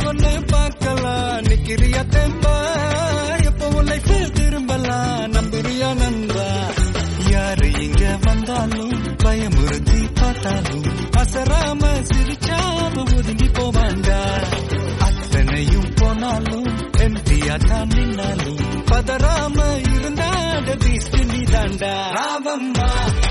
ஒண்ணு பார்க்கலாம் நிக்கிறியா தெம்பா எப்பவும் லைஃப் திரும்பலாம் நம்புறியா நண்பா யாரு இங்க வந்தாலும் பயமுறுத்தி பார்த்தாலும் அசராம சிரிச்சாம ஒதுங்கி போவாண்டா அத்தனையும் போனாலும் எம்டியா தான் நின்னாலும் பதறாம இருந்தாட பீஸ்ட் நீ தாண்டா ராவம்மா